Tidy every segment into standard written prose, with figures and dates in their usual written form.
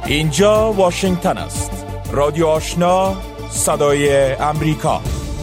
اینجا واشنگتن است. رادیو آشنا، صدای امریکا.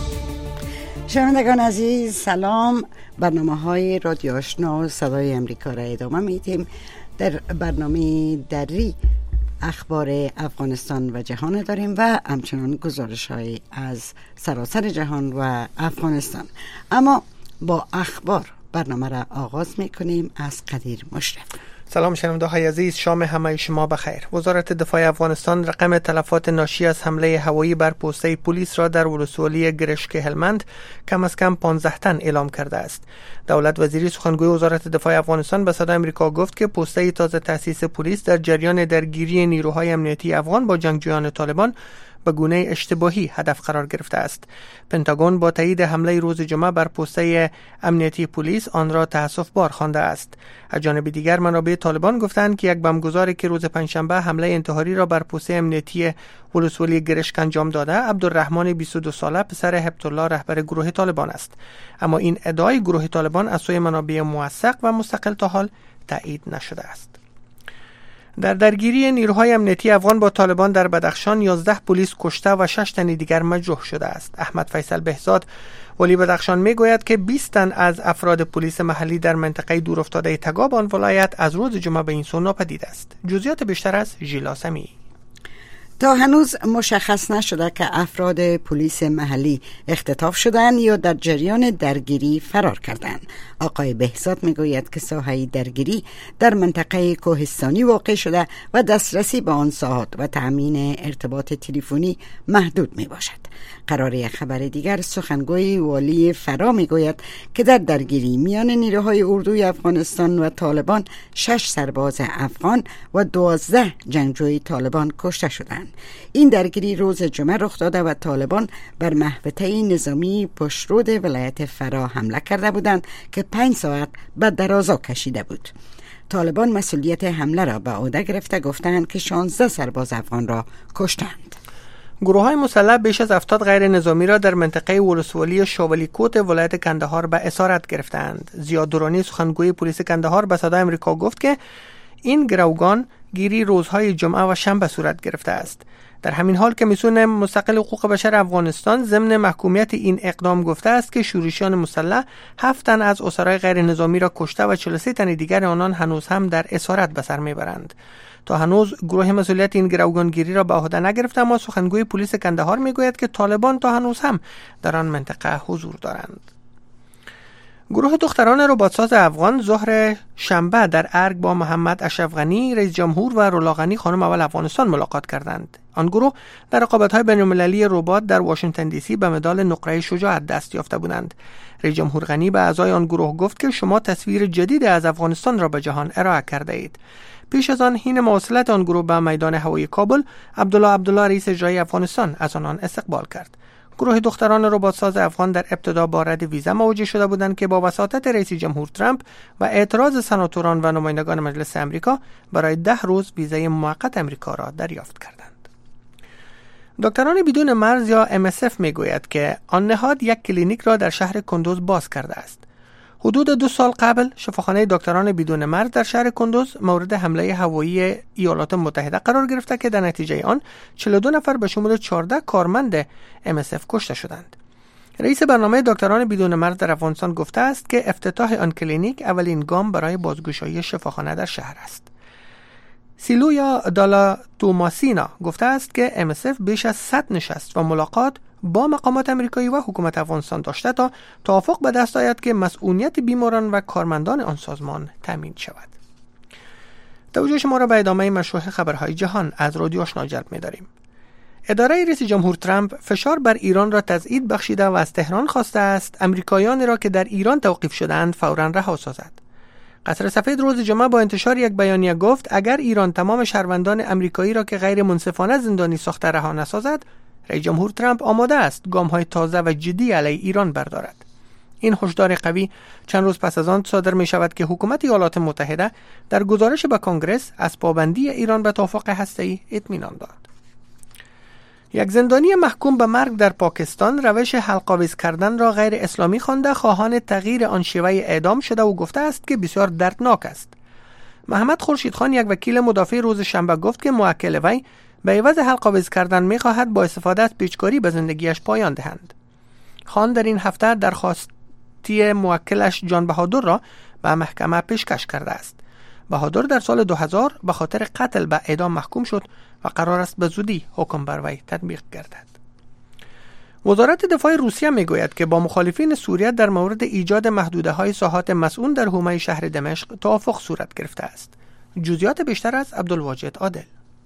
شنوندگان عزیز سلام. برنامه‌های رادیو آشنا صدای امریکا را ادامه میدیم. در برنامه دری اخبار افغانستان و جهان داریم و همچنان گزارش‌های از سراسر جهان و افغانستان. اما با اخبار برنامه را آغاز میکنیم از قدیر مشرف. سلام شنونده‌های عزیز، شام همه شما بخیر. وزارت دفاع افغانستان رقم تلفات ناشی از حمله هوایی بر پوسته پلیس را در ولسوالی گرشک هلمند کم از کم 15 تن اعلام کرده است. دولت وزیری سخنگوی وزارت دفاع افغانستان به صدای امریکا گفت که پوسته تازه تأسیس پلیس در جریان درگیری نیروهای امنیتی افغان با جنگجویان طالبان به گونه اشتباهی هدف قرار گرفته است. پنتاگون با تایید حمله روز جمعه بر پوسته امنیتی پلیس آن را تأسف بار خوانده است. از جانب دیگر منابع طالبان گفتند که یک بمبگذاری که روز پنجشنبه حمله انتحاری را بر پوسته امنیتی ولسوالی گرشک انجام داده، عبدالرحمن 22 ساله پسر هبتالله رهبر گروه طالبان است. اما این ادعای گروه طالبان از سوی منابع موثق و مستقل تا حال تایید نشده است. در درگیری نیروهای امنیتی افغان با طالبان در بدخشان 11 پلیس کشته و 6 تن دیگر مجروح شده است. احمد فیصل بهزاد ولی بدخشان میگوید که 20 تن از افراد پلیس محلی در منطقه دورافتاده تگاب آن ولایت از روز جمعه به این سو ناپدید است. جزئیات بیشتر از ژیلا سمی. تا هنوز مشخص نشده که افراد پلیس محلی اختطاف شدند یا در جریان درگیری فرار کردند. آقای بهزاد میگوید که ساحه درگیری در منطقه کوهستانی واقع شده و دسترسی به آن ساحات و تأمین ارتباط تلفنی محدود می باشد. قرار یک خبر دیگر سخنگوی والی فرا میگوید که در درگیری میان نیروهای اردوی افغانستان و طالبان 6 سرباز افغان و 12 جنگجوی طالبان کشته شدند. این درگیری روز جمعه رخ داده و طالبان بر محوطه نظامی پشترود ولایت فرا حمله کرده بودند که 5 ساعت به درازا کشیده بود. طالبان مسئولیت حمله را به عهده گرفته گفتند که 16 سرباز افغان را کشتند. گروه‌های مسلح بیش از 70 غیر نظامی را در منطقه ولسوالی شاولی کوت ولایت کندهار به اسارت گرفتند. زیاد درانی سخنگوی پلیس کندهار به صدای امریکا گفت که این گروگان گیری روزهای جمعه و شنبه صورت گرفته است. در همین حال کمیسیون مستقل حقوق بشر افغانستان ضمن محکومیت این اقدام گفته است که شورشیان مسلح 7 تن از اسرای غیر نظامی را کشته و 43 تن دیگر آنان هنوز هم در اسارت به سر میبرند. تا هنوز گروه مسئولیت این گروگانگیری را به عهده نگرفته، اما سخنگوی پلیس کندهار میگوید که طالبان تا هنوز هم در آن منطقه حضور دارند. گروه دختران رباتساز افغان ظهر شنبه در ارگ با محمد اشرف غنی رئیس جمهور و رولا غنی خانم اول افغانستان ملاقات کردند. آن گروه در رقابت‌های بین‌المللی ربات در واشنگتن دی سی به مدال نقره شجاعت دست یافته بودند. رئیس جمهور غنی به اعضای آن گروه گفت که شما تصویر جدید از افغانستان را به جهان ارائه کرده اید. پیش از آن حین مواصلت آن گروه به میدان هوایی کابل، عبدالله رئیس اجرایی افغانستان از آنان استقبال کرد. گروه دختران رباتساز افغان در ابتدا با رد ویزا مواجه شده بودند که با وساطت رئیس جمهور ترامپ و اعتراض سناتوران و نمایندگان مجلس امریکا برای 10 روز ویزای موقت امریکا را دریافت کردند. دکتران بدون مرز یا MSF میگوید که آن نهاد یک کلینیک را در شهر کندوز باز کرده است. حدود 2 سال قبل شفاخانه دکتران بدون مرز در شهر کندوز مورد حمله هوایی ایالات متحده قرار گرفته که در نتیجه آن 42 نفر به شمول 14 کارمند MSF کشته شدند. رئیس برنامه دکتران بدون مرز در افغانستان گفته است که افتتاح آن کلینیک اولین گام برای بازگشایی شفاخانه در شهر است. سیلویا دالا توماسینا گفته است که MSF بیش از 100 نشست و ملاقات با مقامات امریکایی و حکومت افغانستان داشته تا توافق به دست آید که مسئولیت بیماران و کارمندان آن سازمان تامین شود. توجه شما را به ادامه مشروع خبرهای جهان از رادیو آشنا جلب می‌داریم. اداره رئیس جمهور ترامپ فشار بر ایران را تضعیف بخشیده و از تهران خواسته است امریکایان را که در ایران توقیف شده‌اند فوراً رها سازد. قصر سفید روز جمعه با انتشار یک بیانیه گفت اگر ایران تمام شهروندان امریکایی را که غیر منصفانه زندانی ساخته رها نسازد، رئیس جمهور ترامپ آماده است گام‌های تازه و جدی علیه ایران بردارد. این هشدار قوی چند روز پس از آن صادر می شود که حکومت ایالات متحده در گزارش به کنگره از پابندی ایران به توافق هسته‌ای اطمینان داد. یک زندانی محکوم به مرگ در پاکستان روش حلق‌آویز کردن را غیر اسلامی خوانده خواهان تغییر آن شیوه اعدام شده و گفته است که بسیار دردناک است. محمد خورشیدخان یک وکیل مدافع روز شنبه گفت که موکل وی به عوض حلق‌آویز کردن می‌خواهد با استفاده از پیچکاری به زندگیش پایان دهند. خان در این هفته درخواستی موکلش جان بهادر را به محکمه پیشکش کرده است. بهادر در سال 2000 به خاطر قتل به اعدام محکوم شد و قرار است به زودی حکم بر وی تطبیق گردد. وزارت دفاع روسیه میگوید که با مخالفین سوریه در مورد ایجاد محدوده‌های ساحات مسئول در حومه شهر دمشق توافق صورت گرفته است. جزئیات بیشتر از عبدالواجد عادل.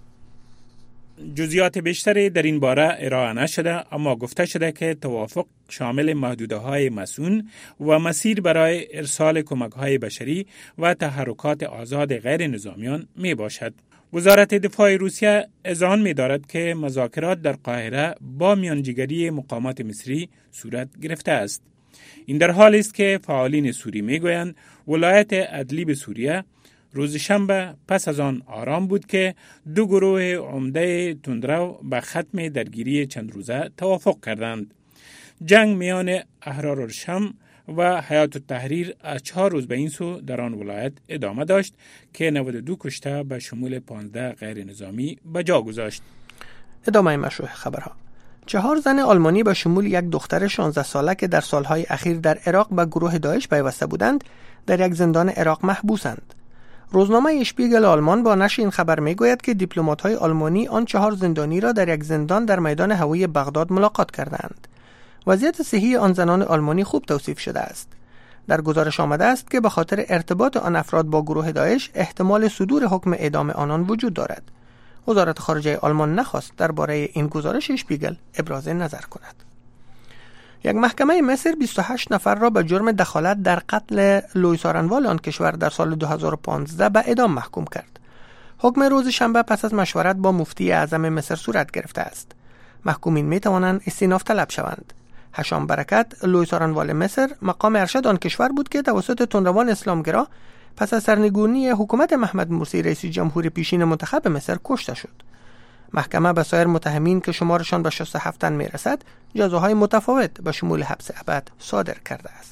جزئیات بیشتری در این باره ارائه نشده، اما گفته شده که توافق شامل محدوده‌های مسئول و مسیر برای ارسال کمک‌های بشری و تحرکات آزاد غیر نظامیان می باشد. وزارت دفاع روسیه اذعان می دارد که مذاکرات در قاهره با میانجیگری مقامات مصری صورت گرفته است. این در حالی است که فعالین سوری می گویند ولایت ادلیب سوریه روز شنبه پس از آن آرام بود که دو گروه عمده تندرو به ختم درگیری چند روزه توافق کردند. جنگ میان احرار الشام و حیات التحریر از 4 روز به این سو در آن ولایت ادامه داشت که 92 کشته به شمول 15 غیر نظامی به جا گذاشت. ادامه مشروع خبرها. 4 زن آلمانی به شمول یک دختر 16 ساله که در سالهای اخیر در عراق به گروه داعش پیوسته بودند در یک زندان عراق محبوسند. روزنامه اشپیگل آلمان با نشر این خبر میگوید که دیپلمات‌های آلمانی آن 4 زندانی را در یک زندان در میدان هوایی بغداد ملاقات کردند. وضعیت صحی آن زنان آلمانی خوب توصیف شده است. در گزارش آمده است که به خاطر ارتباط آن افراد با گروه داعش احتمال صدور حکم اعدام آنان وجود دارد. وزارت خارجه آلمان نخواست درباره این گزارش اشپیگل ابراز نظر کند. یک محکمه مصر 28 نفر را به جرم دخالت در قتل لوئیس آرنوال آن کشور در سال 2015 به اعدام محکوم کرد. حکم روز شنبه پس از مشورت با مفتی اعظم مصر صورت گرفته است. محکومین می توانند استئناف طلب شوند. هشام برکت، لوئیس آرنوال مصر، مقام ارشد آن کشور بود که توسط تندروان اسلامگرا پس از سرنگونی حکومت محمد مرسی رئیس جمهور پیشین منتخب مصر کشته شد. محکمه به سایر متهمین که شمارشان به 67 تن میرسد جزاهای متفاوت به شمول حبس ابد صادر کرده است.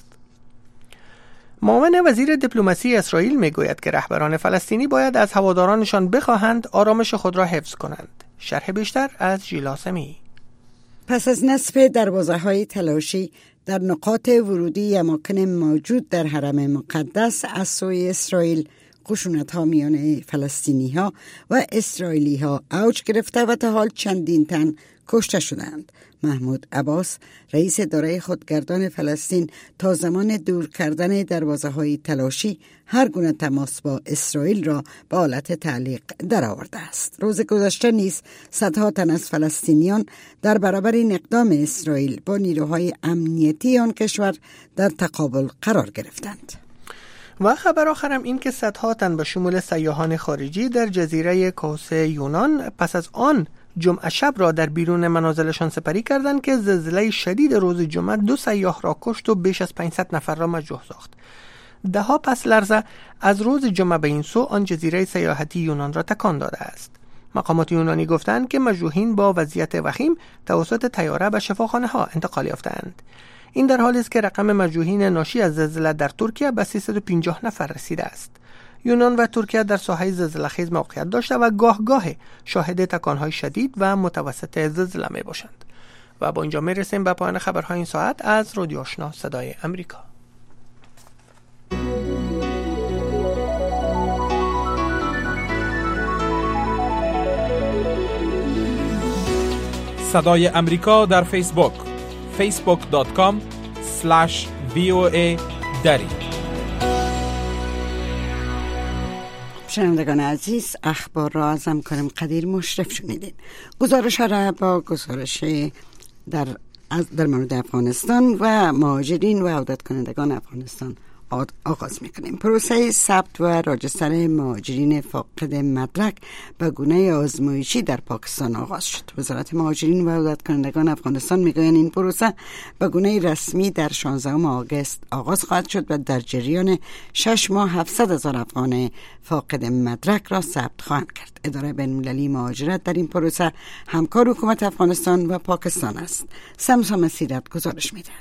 معاون وزیر دیپلماسی اسرائیل میگوید که رهبران فلسطینی باید از هوادارانشان بخواهند آرامش خود را حفظ کنند. شرح بیشتر از ژیلا سمی. پس از نصب دروازه‌های تلاشی در نقاط ورودی اماکن موجود در حرم مقدس از سوی اسرائیل، خشونت‌ها میان فلسطینی‌ها و اسرائیلی‌ها اوج گرفته و تا حال چندین تن کشته شدند. محمود عباس، رئیس اداره خودگردان فلسطین، تا زمان دور کردن دروازه‌های تلاشی هر گونه تماس با اسرائیل را به حالت تعلیق درآورده است. روز گذشته نیز صدها تن از فلسطینیان در برابر این اقدام اسرائیل با نیروهای امنیتی آن کشور در تقابل قرار گرفتند. و خبر آخرم این که صدها تن به شمول سیاحان خارجی در جزیره کوس یونان پس از آن جمعه شب را در بیرون منازلشان سپری کردند که زلزله شدید روز جمعه 2 سیاح را کشت و بیش از 500 نفر را مجروح ساخت. دهها پس لرزه از روز جمعه به این سو آن جزیره سیاحتی یونان را تکان داده است. مقامات یونانی گفتند که مجروحین با وضعیت وخیم توسط طیاره به شفاخانه ها انتقال یافتند. این در حالی است که رقم مجروحین ناشی از زلزله در ترکیه به 350 نفر رسیده است. یونان و ترکیه در ساحه زلزله‌خیز موقعیت داشته و گاه شاهد تکان‌های شدید و متوسط زلزله می‌باشند. و با اینجا می‌رسیم به پایان خبرهای این ساعت از رادیو آشنا صدای امریکا. صدای امریکا در فیسبوک facebook.com/VOA دری. شنوندگان عزیز، اخبار را از همکارم قدیر مشرف شنیدین. گزارش را با گزارش در مورد افغانستان و مهاجرین و عودت کنندگان افغانستان آغاز میکنیم. پروسه ثبت و راجستر مهاجرین فاقد مدرک به گونه آزمایشی در پاکستان آغاز شد. وزارت مهاجرین و عودت کنندگان افغانستان میگویند این پروسه به گونه رسمی در 16 آگوست آغاز خواهد شد و در جریان 6 ماه 700,000 افغان فاقد مدرک را ثبت خواهند کرد. اداره بین‌المللی مهاجرت در این پروسه همکار حکومت افغانستان و پاکستان است. سمسا مسیرت گزارش میدهد.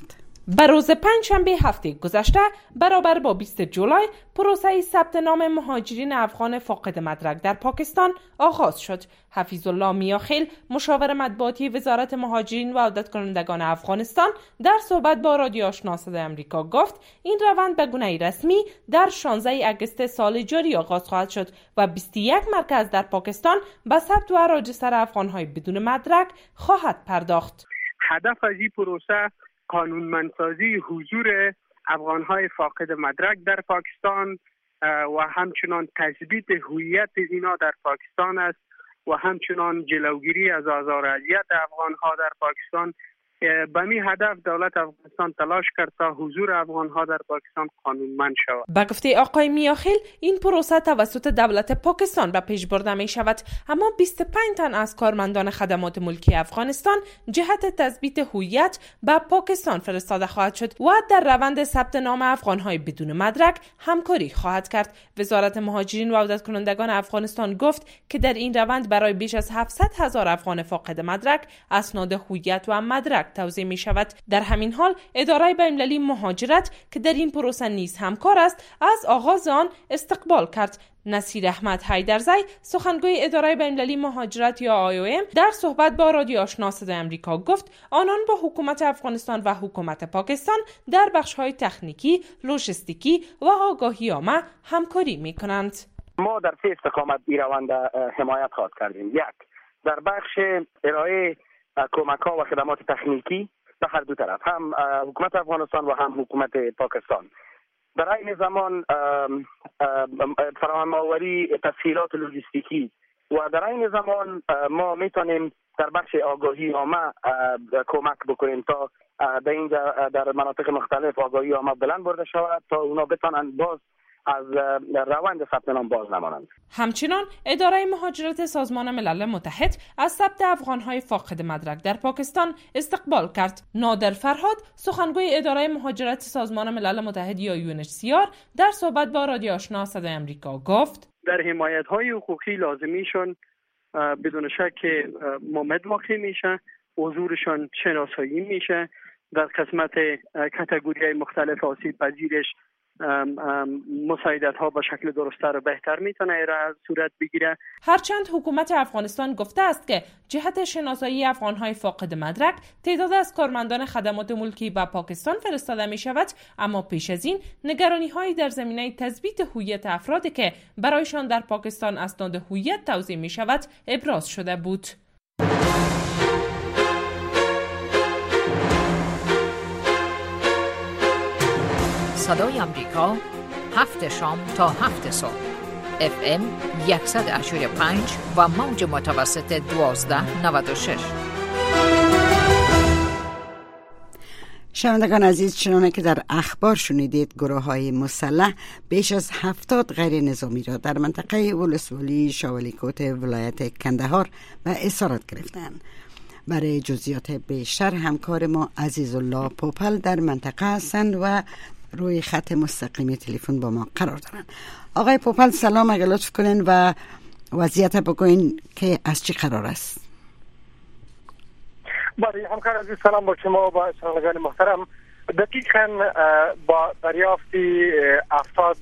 به روز پنجشنبه هفته گذشته برابر با 20 جولای پروسه ثبت نام مهاجرین افغان فاقد مدرک در پاکستان آغاز شد. حفیظ الله میاخیل مشاور مطبوعاتی وزارت مهاجرین و عودت کنندگان افغانستان در صحبت با رادیو آشنا صدای آمریکا گفت این روند به گونه رسمی در 16 اگست سال جاری آغاز خواهد شد و 21 مرکز در پاکستان به ثبت و راجستر افغانهای بدون مدرک خواهد پرداخت. هدف از این پروسه قانونمندسازی حضور افغانهای فاقد مدرک در پاکستان و همچنان تثبیت هویت اینا در پاکستان است و همچنان جلوگیری از آزار و اذیت افغانها در پاکستان. به می هدف دولت افغانستان تلاش کرد تا حضور افغانها در پاکستان قانونمند شود. به گفته آقای میاخیل این پروسه توسط دولت پاکستان به پیش برده می شود، اما 25 تن از کارمندان خدمات ملکی افغانستان جهت تثبیت هویت به پاکستان فرستاده خواهد شد و در روند ثبت نام افغانهای بدون مدرک همکاری خواهد کرد. وزارت مهاجرین و عودت کنندگان افغانستان گفت که در این روند برای بیش از 700,000 افغان فاقد مدرک اسناد هویت و مدرک توزیع می شود. در همین حال اداره بین‌المللی مهاجرت که در این پروسه نیز همکار است از آغاز آن استقبال کرد. نصیر احمد حیدرزی سخنگوی اداره بین‌المللی مهاجرت یا IOM در صحبت با رادیو آشنا صدای آمریکا گفت آنان با حکومت افغانستان و حکومت پاکستان در بخش‌های تکنیکی، لوجستیکی و آگاهی عامه همکاری می‌کنند. ما در 3 استقامت این روند حمایت خواهد کردیم. یک، در بخش ارائه کمک‌ها و خدمات تکنیکی به هر دو طرف، هم حکومت افغانستان و هم حکومت پاکستان. در این زمان فراهم آوری تسهیلات لوجستیکی و در این زمان ما میتونیم در بخش آگاهی عامه کمک بکنیم تا در مناطق مختلف آگاهی عامه بلند برده شود تا اونا بتونن باز از روند ثبت نام باز نمانند. همچنان اداره مهاجرت سازمان ملل متحد از ثبت افغانهای فاقد مدرک در پاکستان استقبال کرد. نادر فرهاد سخنگوی اداره مهاجرت سازمان ملل متحد یا UNHCR در صحبت با رادیو آشنا صدای آمریکا گفت در حمایت‌های حقوقی لازمیشون بدون شک ممد واقع میشه، حضورشان شناسایی میشه، در قسمت کاتگوری‌های مختلف آسیب پذیرش مساعدت ها با شکل درست‌تر و بهتر میتونه صورت بگیره. هرچند حکومت افغانستان گفته است که جهت شناسایی افغانهای فاقد مدرک تعداد از کارمندان خدمات ملکی به پاکستان فرستاده می شود، اما پیش از این نگرانی هایی در زمینه تثبیت هویت افرادی که برایشان در پاکستان اسناد هویت توزیع می شود ابراز شده بود. صدای آمریکا 7 شام تا 7 صبح FM 100.5 و موج متوسط 1296. شنوندگان عزیز، چنانه که در اخبار شنیدید گروه‌های مسلح بیش از 70 غیر نظامی را در منطقه ولسوالی شاولیکوت ولایت کندهار به اسارت گرفتند. برای جزئیات بیشتر همکار ما عزیزالله پوپل در منطقه هستند و روی خط مستقیم تلفن با ما قرار دارن. آقای پوپل سلام، اگه لطف کنین و وضعیت بگوین که از چی قرار است. بله همکار عزیز، سلام با شما و با شنوندگان محترم. دقیقاً با دریافتی 70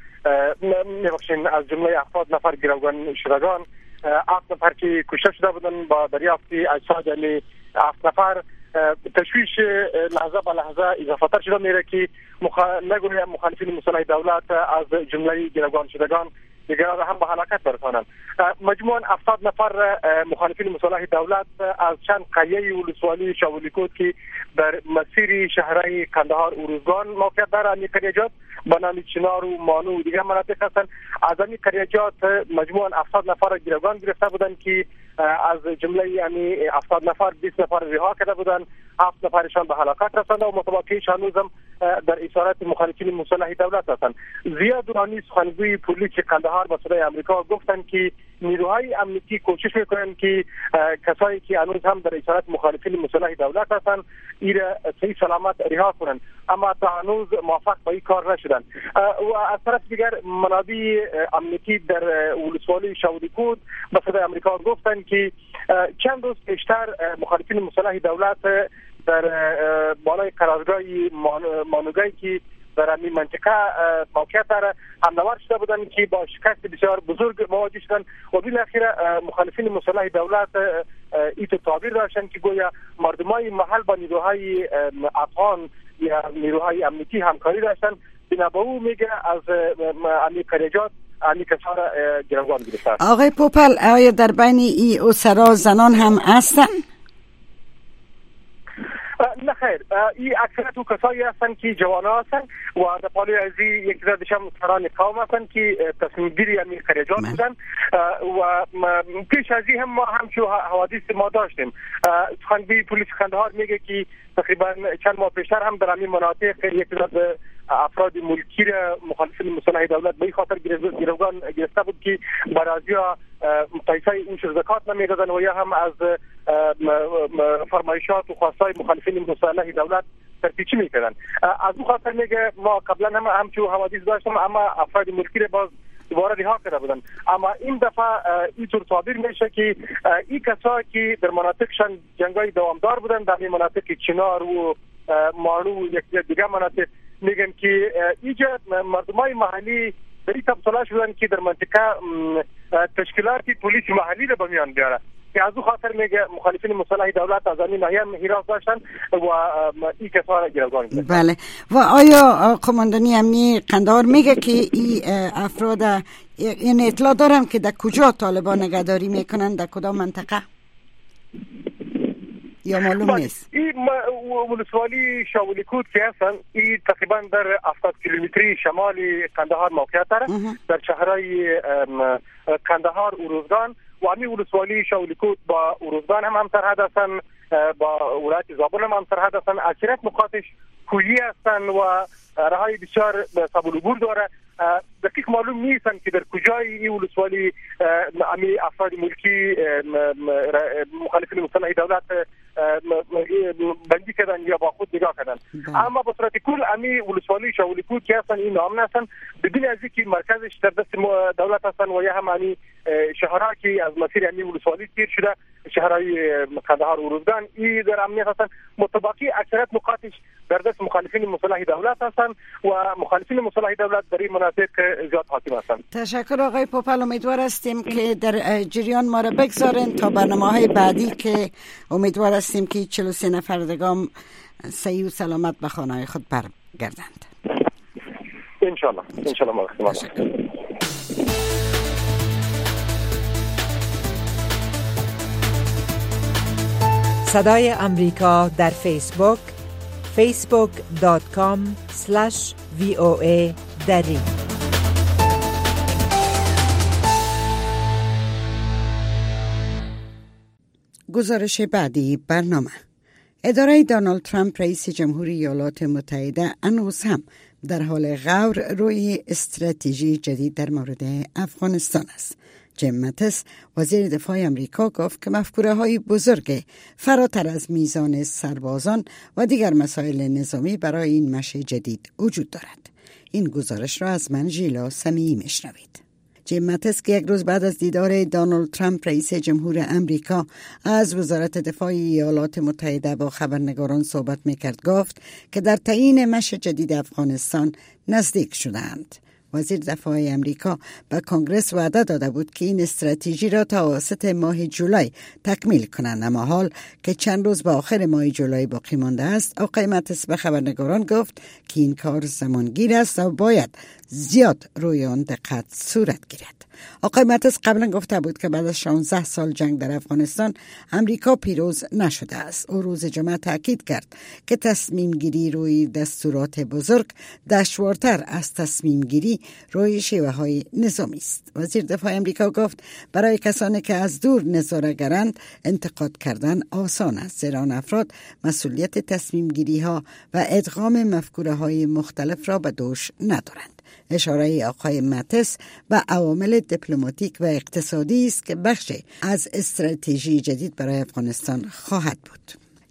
از جمله 70 نفر گروگان شدگان، 7 نفر که کشته شده بودن، با دریافتی اجساد یعنی 7 نفر تشویش لحظه به لحظه اضافه‌تر شده میره که نگویم مخالفین مسلح دولت از جمله گروگان شدگان دیگر هم به هلاکت برسانند. مجموعاً 70 نفر مخالفین مسلح دولت از چند قریه ولسوالی شاولیکوت که در مسیر شهرهای کندهار و روزگان موقعیت دارند، این قریجات به نام چنار و مانو و دیگر مناطق هستند. از این قریجات مجموعاً 70 نفر گروگان گرفته بودند که از جمله یعنی 70 نفر 20 نفر رها کرده بودند، 7 نفرشان به هلاکت رسانده و متبقیش هنوزم در اسارت مخالفین مسلح دولت هستند. ضیا درانی سخنگوی پلیس کندهار با صدای آمریکا گفتند که نیروهای امنیتی کوشش میکنند که کسایی که هنوز هم در اسارت مخالفین مسلح دولت هستند ایره صحیح سلامت رها کنند، اما تا هنوز موفق به این کار نشدند. و از طرف دیگر منابع امنیتی در ولسوالی شاولیکوت با صدای آمریکا گفتند که چند روز پیشتر مخالفین مسلح دولت در بالای قرارگاه مانوگایی که در این منطقه موقعیت داره حمله‌آور شده بودند که با شکست بسیار بزرگ مواجه شدند و بالاخره مخالفین مسلح دولت ایتو تعبیر داشتند که گویا مردمای محل با نیروهای افغان یا نیروهای امنیتی همکاری داشتند. بنابراین میگه از امی قریجات امی کسا را گروگان گرفتند. آقای پوپل، آیا در بین ای اسرا زنان هم هستند؟ نه خیر، این اکثریت او کسایی هستند که جوانان هستند و در پالوی ازی یک زدشم سران قوم هستند که تصمیم گیری امی قریجات بودند و پیش از این هم ما همچو حوادث ما داشتیم. سخنگوی پلیس قندهار میگه که تقریبا چند ماه پیشتر هم در همین مناطق یک زد افراد ملکی را مخالفین مسلح دولت به این خاطر گروگان گرفته بود که برازیا پیسه اوش زکات نمیدادن و یا هم از فرمایشات و خواستای مخالفین مسلح دولت ترپیچی میکردن. از اون خاطر میگه ما قبلا هم همچو حوادث داشتم اما افراد ملکی را باز دوباره رها کرده بودن. اما این دفعه اینطور تعبیر میشه که این کسایی که در مناطقشان جنگای دوامدار بودن در این مناطق چنار و مانو و یک دیگه مناطق میگن که اینجا مردمای محلی در این تبصله شدن که در منطقه تشکیلاتی پلیس محلی را به میان بیاره که از او خاطر میگه مخالفین مسلح دولت از این ناحیه حراس داشتن و این کسا را گروگان گرفتن. بله. و آیا قماندانی امنی قندهار میگه که این افراد این اطلاع دارن که در کجا طالبان نگهداری میکنن، در کدام منطقه یا معلوم نیست؟ این ولسوالی شاولی کود که هستن این تقریبا در 70 کیلومتری شمالی قندهار موقعیت داره در شهرهای قندهار و روزگان و همین ولسوالی شاولی کود با روزگان هم سرحد هستن، با ولایت زابل هم سرحد هستن. اکثریت نقاطش کوهی هستن و راههای بسیار سبولگور داره. دقیق معلوم نیستن که در کجای این ولسوالی امی افراد ملکی مخالفین مسلح دولت بندی کردن یا با خود نگاه کردن. اما به صورت کل امی ولسوالی شاولی کود که هستن این نام هستن بدون از اینکه مرکزش در دست دولت هستن و یا هم امی شهرها که از مسیر امی ولسوالی تیر شده شهرهای قندهار و روزگان این در امنیت هستن. متباقی اکثریت نقاطش در دست مخالفین مسلح دولت هستن و مخالفین مسلح دولت در این مناطق زیاد حاکم هستن. تشکر آقای پوپل. امیدوار هستیم که در جریان ما را بگذارین تا برنامه‌های بعدی که امیدوار هستیم که 43 نفردگان صحیح و سلامت به خانه‌های خود برگردند. انشالله ما صدای امریکا در فیسبوک facebook.com/VOA دری. گزارش بعدی برنامه. اداره دونالد ترامپ رئیس جمهوری ایالات متحده هنوز هم در حال غور روی استراتژی جدید در مورد افغانستان است. جیم ماتیس وزیر دفاع امریکا گفت که مفکوره‌های بزرگ فراتر از میزان سربازان و دیگر مسائل نظامی برای این مشه جدید وجود دارد. این گزارش را از من ژیلا سمیعی میشنوید. جیم ماتیس که یک روز بعد از دیدار دونالد ترامپ رئیس جمهور امریکا از وزارت دفاع ایالات متحده با خبرنگاران صحبت میکرد گفت که در تعیین مشه جدید افغانستان نزدیک شدند. وزیر دفاع امریکا به کنگرس وعده داده بود که این استراتژی را تا اواسط ماه جولای تکمیل کنند، اما حال که چند روز به آخر ماه جولای باقی مانده است، آقای ماتیس به خبرنگاران گفت که این کار زمانگیر است و باید زیاد روی آن دقت صورت گیرد. آقای ماتیس قبلا گفته بود که بعد از 16 سال جنگ در افغانستان امریکا پیروز نشده است. او روز جمعه تاکید کرد که تصمیم گیری روی دستورات بزرگ دشوارتر از تصمیم گیری روی شیوه های نظامی است. وزیر دفاع امریکا گفت برای کسانی که از دور نظاره‌گرند انتقاد کردن آسان است، زیرا آن افراد مسئولیت تصمیم گیری ها و ادغام مفکوره های مختلف را به دوش ندارند. اشاره آقای ماتیس به عوامل دیپلماتیک و اقتصادی است که بخشی از استراتژی جدید برای افغانستان خواهد بود.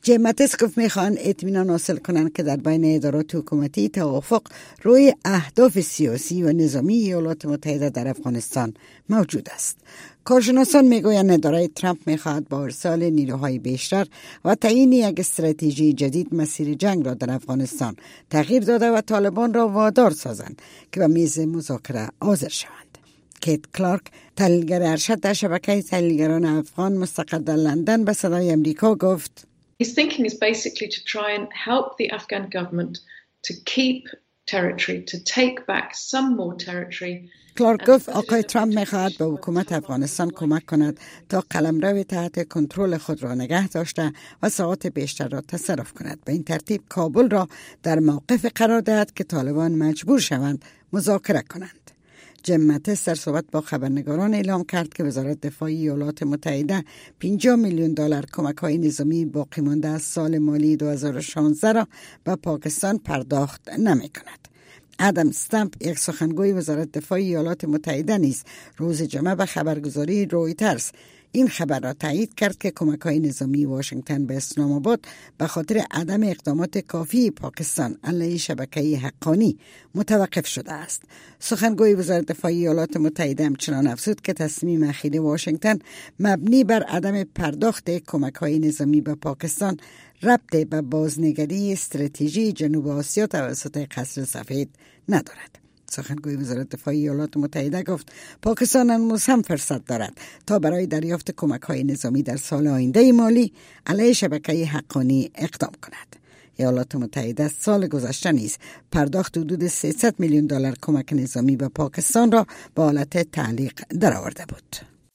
جیم ماتیس گفت میخوان اطمینان حاصل کنند که در بین ادارات حکومتی توافق روی اهداف سیاسی و نظامی ایالات متحده در افغانستان موجود است. کارشناسان میگویند اداره ترامپ میخواهد با ارسال نیروهای بیشتر و تعیین یک استراتژی جدید مسیر جنگ را در افغانستان تغییر داده و طالبان را وادار سازند که به میز مذاکره حاضر شوند. کیت کلارک، تحلیلگر ارشد در شبکه تحلیلگران افغان مستقر در لندن، به صدای امریکا گفت His thinking is basically to try and help the Afghan government to keep territory, to take back some more territory. کلارک گفت آقای ترامپ میخواهد به حکومت افغانستان کمک کند تا قلمرو تحت کنترل خود را نگه داشته و ساعات بیشتر را تصرف کند. به این ترتیب کابل را در موقف قرار دهد که طالبان مجبور شوند مذاکره کنند. جیم ماتیس در صحبت با خبرنگاران اعلام کرد که وزارت دفاع ایالات متحده 50 میلیون دلار کمک‌های نظامی باقی مانده از سال مالی 2016 را به پاکستان پرداخت نمی‌کند. ادم استمپ، یک سخنگوی وزارت دفاع ایالات متحده نیز روز جمعه به خبرگزاری رویترز این خبر را تایید کرد که کمک‌های نظامی واشنگتن به اسلام آباد به خاطر عدم اقدامات کافی پاکستان علیه شبکه حقانی متوقف شده است. سخنگوی وزارت دفاع ایالات متحده همچنان افزود که تصمیم اخیر واشنگتن مبنی بر عدم پرداخت کمک‌های نظامی به پاکستان ربط به بازنگری استراتژی جنوب آسیا توسط قصر سفید ندارد. سخنگوی وزارت دفاع ایالات متحده گفت پاکستان هنوز هم فرصت دارد تا برای دریافت کمک‌های نظامی در سال آینده مالی علیه شبکه حقانی اقدام کند. ایالات متحده سال گذشته نیز پرداخت حدود 300 میلیون دلار کمک نظامی به پاکستان را به حالت تعلیق درآورده بود.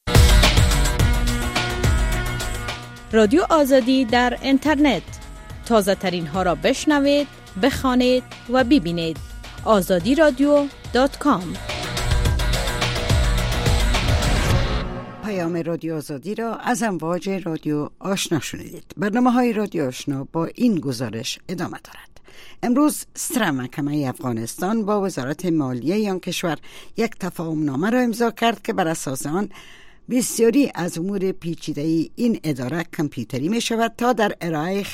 رادیو آزادی در اینترنت، تازه ترین ها را بشنوید، بخوانید و ببینید. azadiradio.com. پیام رادیو آزادی را از امواج رادیو آشنا شنیدید. برنامه‌های رادیو آشنا با این گزارش ادامه دارد. امروز ستر محکمه افغانستان با وزارت مالیه آن کشور یک تفاهمنامه را امضا کرد که بر اساس آن بسیاری از امور پیچیده این اداره کامپیوتری می شود تا در ارائه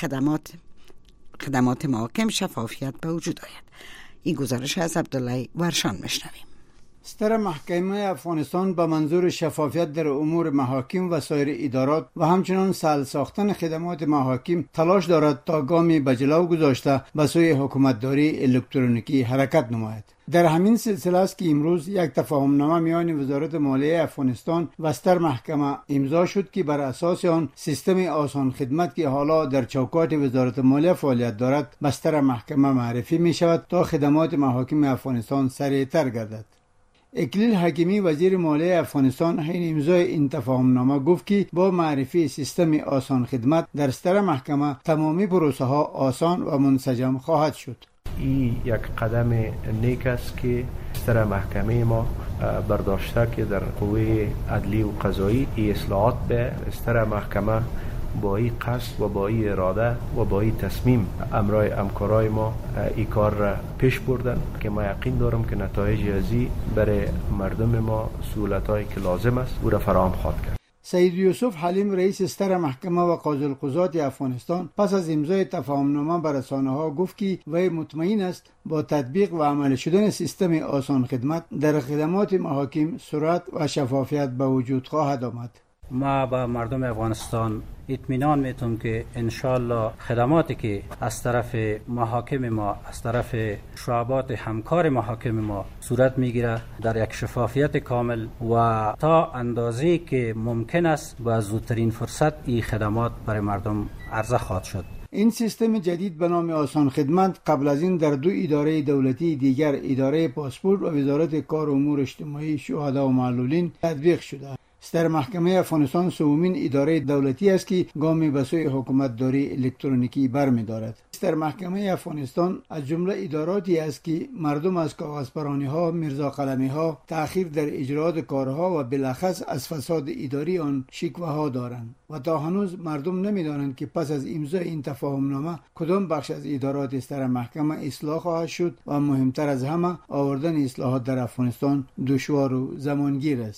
خدمات محاکم شفافیت به وجود آید. این گزارش از عبدالله ورشان میشنویم. ستر محکمه افغانستان به منظور شفافیت در امور محاکم و سایر ادارات و همچنان سهل ساختن خدمات محاکم تلاش دارد تا گامی به جلو گذاشته به سوی حکومتداری الکترونیکی حرکت نماید. در همین سلسله است که امروز یک تفاهمنامه میان وزارت مالیه افغانستان و ستر محکمه امضا شد که بر اساس آن سیستم آسان خدمت که حالا در چوکات وزارت مالیه فعالیت دارد به ستر محکمه معرفی می شود تا خدمات محاکم افغانستان سریعتر گردد. اکلیل حکیمی وزیر مالیه افغانستان حین امضای این تفاهمنامه گفت که با معرفی سیستم آسان خدمت در ستر محکمه تمامی پروسه ها آسان و منسجم خواهد شد. این یک قدم نیک است که ستر محکمه ما برداشته که در قوه عدلی و قضایی این اصلاحات به ستر محکمه با این قصد و با این اراده و با این تصمیم امرای همکارای ما این کار را پیش بردن که ما یقین دارم که نتایج ازی برای مردم ما سهولتایی که لازم است او را فراهم خواهد کرد. سید یوسف حلیم رئیس ستر محکمه و قاضی القضات افغانستان پس از امضای تفاهمنامه به رسانه‌ها گفت که وی مطمئن است با تطبیق و عمل شدن سیستم آسان خدمت در خدمات محاکم سرعت و شفافیت به وجود خواهد آمد. ما با مردم افغانستان اطمینان میتونم که انشالله خدماتی که از طرف محاکم ما، از طرف شعبات همکار محاکم ما صورت میگیره در یک شفافیت کامل و تا اندازه‌ای که ممکن است با زودترین فرصت این خدمات برای مردم عرضه خواهد شد. این سیستم جدید به نام آسان خدمت قبل از این در دو اداره دولتی دیگر، اداره پاسپورت و وزارت کار و امور اجتماعی شهدا و معلولین تطبیق شده. ستر محکمه افغانستان سومین اداره دولتی است که گامی به سوی حکومتداری الکترونیکی برمی‌دارد. ستر محکمه افغانستان از جمله اداراتی است که مردم از کاغذپرانی‌ها، میرزاقلمی‌ها، تأخیر در اجرات کارها و بالاخص از فساد اداری آن شکوه‌ها دارند و تا هنوز مردم نمی‌دانند که پس از امضای این تفاهمنامه کدام بخش از ادارات ستر محکمه اصلاح خواهد شد و مهمتر از همه آوردن اصلاحات در افغانستان دشوار و زمانگیر است.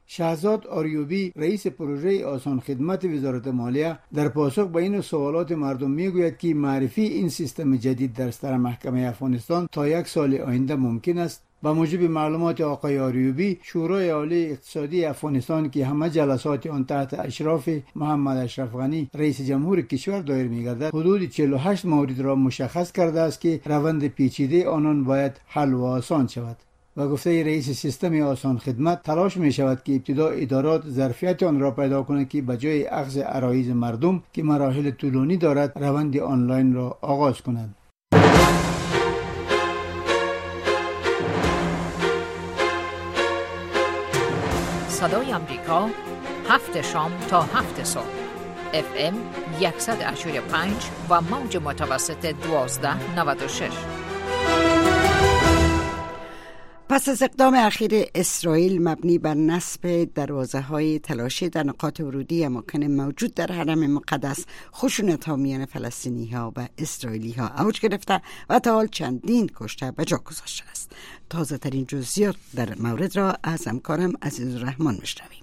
شهزاد آریوبی رئیس پروژه آسان خدمت وزارت مالیه در پاسخ به این سوالات مردم میگوید که معرفی این سیستم جدید در سطح محکمه افغانستان تا 1 سال آینده ممکن است. با موجب معلومات آقای آریوبی، شورای عالی اقتصادی افغانستان که همه جلسات آن تحت اشراف محمد اشرف غنی رئیس جمهور کشور دایر می‌گردد، حدود 48 مورد را مشخص کرده است که روند پیچیده آنان باید حل و آسان شود. و گفته رئیس سیستم آسان خدمت تلاش می شود که ابتدا ادارات ظرفیت آن را پیدا کنند که بجای اخذ عرایض مردم که مراحل طولانی دارد روند آنلاین را آغاز کنند. صدای امریکا 7 شام تا 7 صبح FM 100.5 و موج متوسط 1296. پس از اقدام اخیر اسرائیل مبنی بر نصب دروازه‌های تلاشی در نقاط ورودی اماکن موجود در حرم مقدس، خشونت‌ها میان فلسطینی‌ها و اسرائیلی‌ها اوج گرفته و تا حال چندین کشته به جا گذاشته است. تازه ترین جزئیات در مورد را از همکارم عزیزالرحمن میشنویم.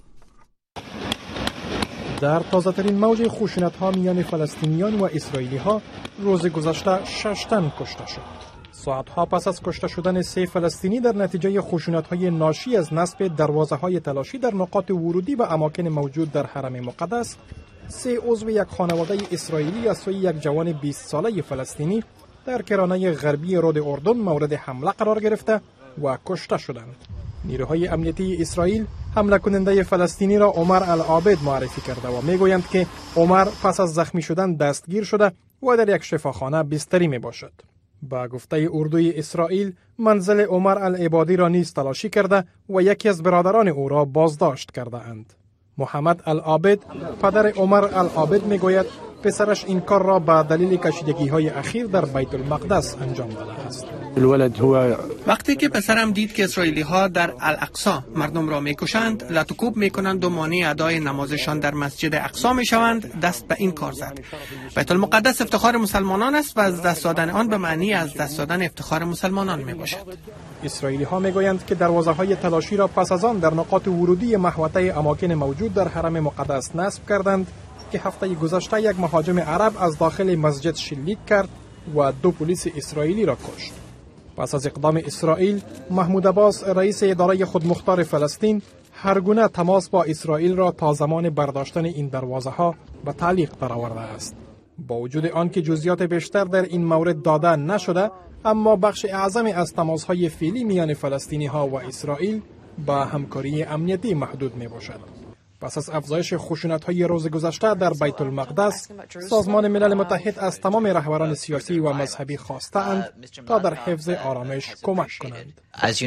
در تازه ترین موج خشونت‌ها میان فلسطینیان و اسرائیلی‌ها روز گذشته 6 تن کشته شد. ساعتها پس از کشته شدن 3 فلسطینی در نتیجه خشونت‌های ناشی از نصب دروازه‌های تلاشی در نقاط ورودی به اماکن موجود در حرم مقدس، 3 عضو یک خانواده اسرائیلی از سوی یک جوان 20 ساله فلسطینی در کرانه غربی رود اردن مورد حمله قرار گرفته و کشته شدند. نیروهای امنیتی اسرائیل حمله کننده فلسطینی را عمر العابد معرفی کرده و میگویند که عمر پس از زخمی شدن دستگیر شده و در یک شفاخانه بستری می باشد. با گفته اردوی اسرائیل، منزل عمر العبادی را نیز تلاشی کرده و یکی از برادران او را بازداشت کرده اند. محمد العابد، پدر عمر العابد میگوید پسرش این کار را به دلیل کشیدگی‌های اخیر در بیت المقدس انجام داده است. وقتی که پسرم دید که اسرائیلی‌ها در الاقصی مردم را میکشند، لطوکوب میکنند و مانع ادای نمازشان در مسجد اقصی میشوند، دست به این کار زد. بیت المقدس افتخار مسلمانان است و از دست دادن آن به معنی از دست دادن افتخار مسلمانان میباشد. اسرائیلی‌ها میگویند که دروازه‌های تلاشی را پس از آن در نقاط ورودی محوطه اماکن موجود در حرم مقدس نصب کردند که هفته گذشته یک مهاجم عرب از داخل مسجد شلیک کرد و 2 پلیس اسرائیلی را کشت. پس از اقدام اسرائیل، محمود عباس رئیس اداره خودمختار فلسطین هر گونه تماس با اسرائیل را تا زمان برداشتن این دروازه‌ها به تعلیق درآورده است. با وجود آنکه جزئیات بیشتر در این مورد داده نشده، اما بخش اعظمی از تماس‌های فعلی میان فلسطینی‌ها و اسرائیل با همکاری امنیتی محدود میباشد. پس از افزایش خشونت‌های روز گذشته در بیت المقدس، سازمان ملل متحد از تمام رهبران سیاسی و مذهبی خواستند تا در حفظ آرامش کمک کنند.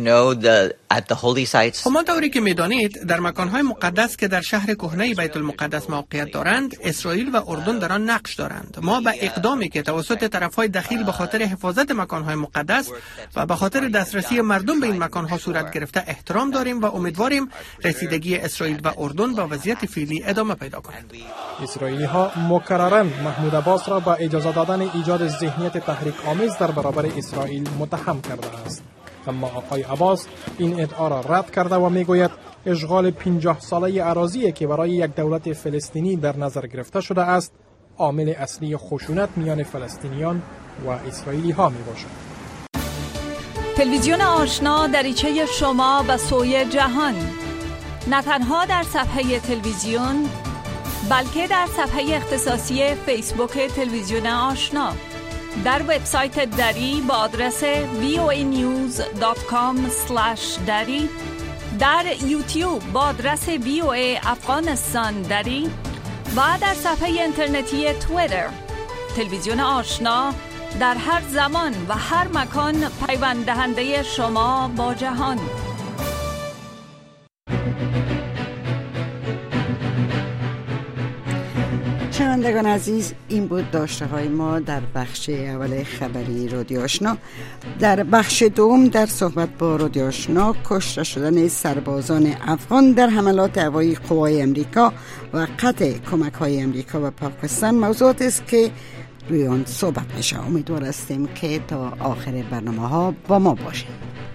همانطوری که می‌دانید، در مکان‌های مقدس که در شهر کهنه بیت المقدس موقعیت دارند، اسرائیل و اردن در آن نقش دارند. ما به اقدامی که توسط طرف‌های دخیل به خاطر حفاظت مکان‌های مقدس و به خاطر دسترسی مردم به این مکان‌ها صورت گرفته احترام داریم و امیدواریم رسیدگی اسرائیل و اردن با وضعیت فعلی ادامه پیدا کند. اسرائیلی‌ها مکرراً محمود عباس را با اجازه دادن ایجاد ذهنیت تحریک آمیز در برابر اسرائیل متهم کرده است. اما آقای عباس این ادعا را رد کرده و میگوید اشغال 50 ساله اراضی که برای یک دولت فلسطینی در نظر گرفته شده است، عامل اصلی خشونت میان فلسطینیان و اسرائیلی‌ها میباشد. تلویزیون آشنا دریچه شما به سوی جهان، نه تنها در صفحه تلویزیون بلکه در صفحه اختصاصی فیسبوک تلویزیون آشنا، در وبسایت دری با آدرس voanews.com/dari، در یوتیوب با آدرس VOA افغانستان دری و در صفحه اینترنتی توییتر. تلویزیون آشنا در هر زمان و هر مکان پیوند دهنده شما با جهان. شنوندگان عزیز، این بود داشته های ما در بخش اول خبری رادیو آشنا. در بخش دوم در صحبت با رادیو آشنا کشته شدن سربازان افغان در حملات هوایی قوای امریکا و قطع کمک های امریکا و پاکستان موضوعات است که روی آن صحبت میشه. امیدوار هستیم که تا آخر برنامه ها با ما باشید.